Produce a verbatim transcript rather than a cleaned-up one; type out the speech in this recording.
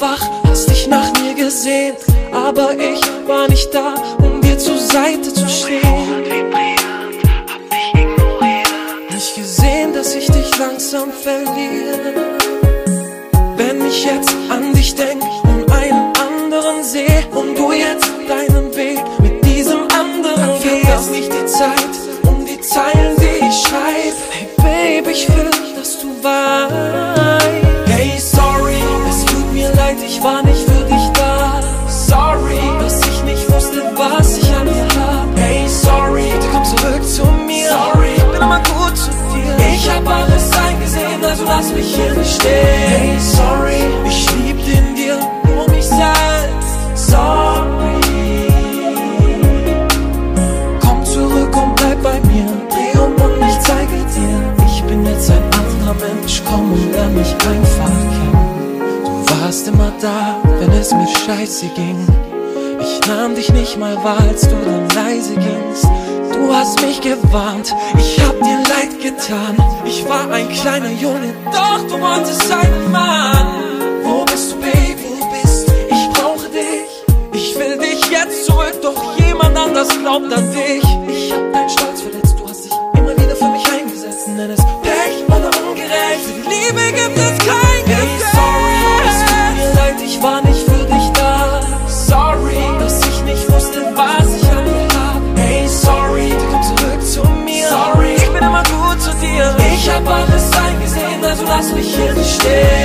wach, hast dich nach mir gesehnt, aber ich war nicht da, um dir zur Seite zu stehen. Nicht gesehen, dass ich dich langsam verliere. Wenn ich jetzt an dich denk und einen anderen sehe und du jetzt deinen Weg mit diesem anderen gehst, vergaß nicht die Zeit und die Zeilen, die ich schreib. Hey Babe, ich will, dass du weißt. Hey sorry, es tut mir leid, ich war nicht für dich da. Sorry, dass ich nicht wusste, was ich an dir hab. Hey sorry, bitte komm zurück zu mir. Sorry, ich bin immer gut zu dir. Ich hab alles eingesehen, also lass mich hier nicht stehen. Hey sorry, ich lieb in dir nur mich selbst. Sorry, komm zurück und bleib bei mir. Dreh um und ich zeige dir, ich bin jetzt ein anderer Mensch. Komm und lern mich einfach kennen. Du warst immer da, wenn es mir scheiße ging. Ich nahm dich nicht mal wahr, als du dann leise gingst. Du hast mich gewarnt, ich hab dir leid getan. Ich war ein kleiner Junge, doch du wolltest einen Mann. Wo bist du, Baby? Wo bist du? Ich brauche dich. Ich will dich jetzt zurück, doch jemand anders glaubt an dich. Ich hab deinen Stolz verletzt, du hast dich immer wieder für mich eingesetzt. Nenn es Pech oder ungerecht, für die Liebe gibt es kein Gesetz. Hey, sorry, es tut mir leid, ich war nicht für dich da. Sorry, dass ich nicht wusste, was ich an dir hab. Hey, sorry, du kommst zurück zu mir. Sorry, ich bin immer gut zu dir. Ich hab alles eingesehen, also lass mich hier nicht stehen.